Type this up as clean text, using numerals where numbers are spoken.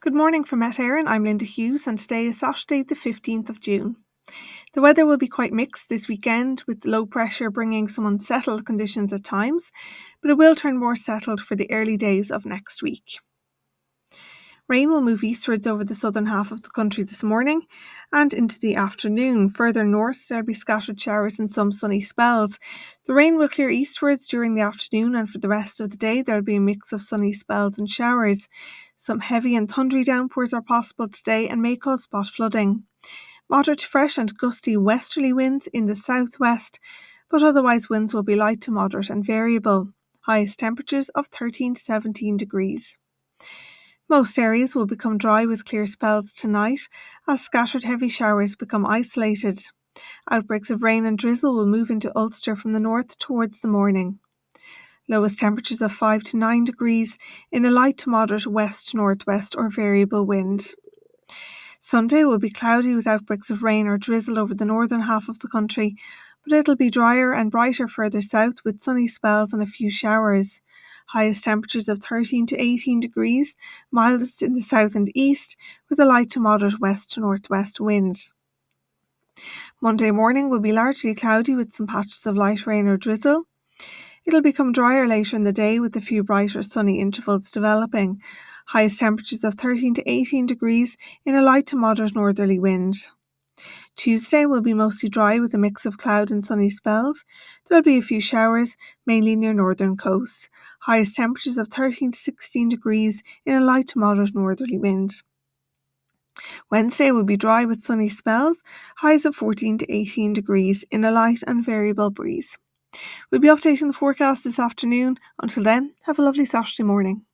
Good morning from Met Éireann. I'm Linda Hughes and today is Saturday the 15th of June. The weather will be quite mixed this weekend with low pressure bringing some unsettled conditions at times, but it will turn more settled for the early days of next week. Rain will move eastwards over the southern half of the country this morning and into the afternoon. Further north, there will be scattered showers and some sunny spells. The rain will clear eastwards during the afternoon, and for the rest of the day, there will be a mix of sunny spells and showers. Some heavy and thundery downpours are possible today and may cause spot flooding. Moderate to fresh and gusty westerly winds in the southwest, but otherwise winds will be light to moderate and variable. Highest temperatures of 13 to 17 degrees. Most areas will become dry with clear spells tonight as scattered heavy showers become isolated. Outbreaks of rain and drizzle will move into Ulster from the north towards the morning. Lowest temperatures of 5 to 9 degrees in a light to moderate west-northwest or variable wind. Sunday will be cloudy with outbreaks of rain or drizzle over the northern half of the country, but it'll be drier and brighter further south with sunny spells and a few showers. Highest temperatures of 13 to 18 degrees, mildest in the south and east, with a light to moderate west to northwest wind. Monday morning will be largely cloudy with some patches of light rain or drizzle. It'll become drier later in the day with a few brighter sunny intervals developing. Highest temperatures of 13 to 18 degrees in a light to moderate northerly wind. Tuesday will be mostly dry with a mix of cloud and sunny spells. There will be a few showers, mainly near northern coasts. Highest temperatures of 13 to 16 degrees in a light to moderate northerly wind. Wednesday will be dry with sunny spells, highs of 14 to 18 degrees in a light and variable breeze. We'll be updating the forecast this afternoon. Until then, have a lovely Saturday morning.